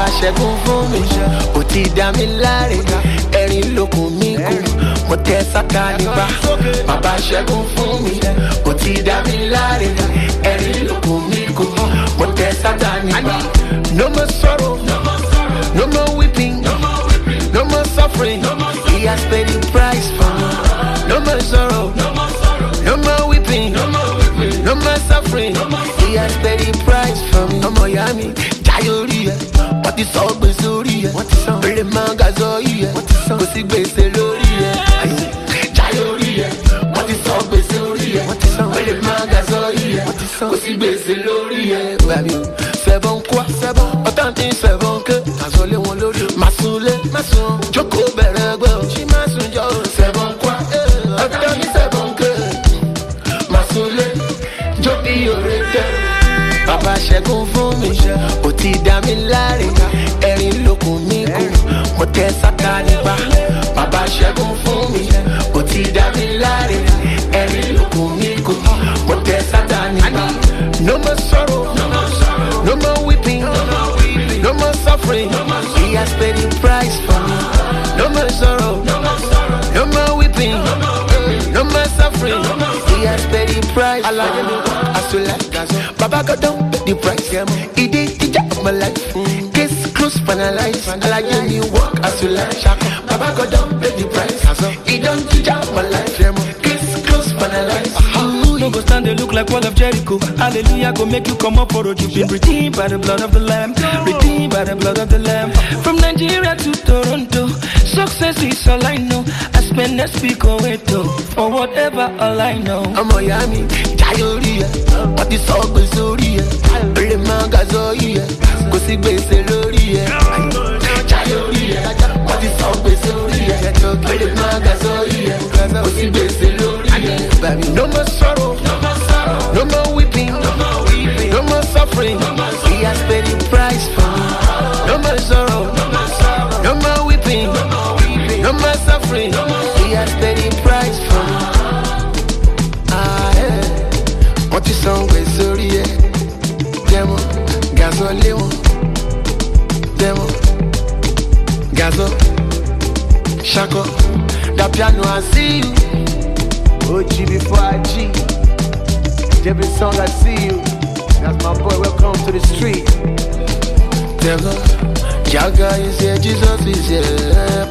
ṣẹ́gun fún mi, ó ti dá mi láre, ẹ̀rín lókun mi kù, mo tẹ Sátánì bá. Bàbá ṣẹ́gun fún mi, ó ti dá mi láre, ẹ̀rín lókun mi kù, mo tẹ Sátánì bá. No more sorrow, no more weeping, no more suffering. He has paid the price for me. No more sorrow, no more weeping, no more suffering. He has paid the price for me. No more yummy, Jayoriya. What is all Besoriya? Really manga Zoya. Go see Beseloria. Jayoriya. What is all Besoriya? Really manga Zoya. Go see Beseloria. Seven quoi? Autant seven que. Azole won lori. Masule, masun. Joko beregbe. She masun jo. Seven quoi? Autant seven que. Masule. Jobi orete. Bàbá ṣẹ́gun fún mi, ó ti dá mi láre, ẹ̀rín lókun mi kù, mo tẹ Sátánì bá. Bàbá ṣẹ́gun fún mi, ó ti dá mi láre, ẹ̀rín lókun mi kù, mo tẹ Sátánì bá. No more sorrow, no more weeping, no more suffering. He has paid the price for me. No more sorrow, no more weeping, no more suffering. He has paid the price for me. As you like, Baba got down the price. He did teach up my life. Case close, finalized. I like when you walk as you like. Baba got down the price. He don't teach up my life. Case close, finalized. No go stand, they look like wall of Jericho. Hallelujah, go make you come up for road. You've been redeemed by the blood of the Lamb. Redeemed by the blood of the Lamb. From Nigeria to Toronto, success is all I know. I spend next speak away to for whatever all I know. I'm Miami, Jayoriya. What is all Besoriya? Really manga Zoya. Go see Beseloria. Jayoriya. What is all Besoriya? Really manga Zoya. Go see Beseloria. No more sorrow, no more weeping, no more suffering. He has paid the price for me. No more sorrow, no more weeping, no more suffering. He has paid the price for me. What is on Besoria? Demo, gasoline, demo, gaso, shako. The piano I see you. OG before I G. Every song I see you. That's my boy, welcome to the street. Jaga is here, Jesus is here.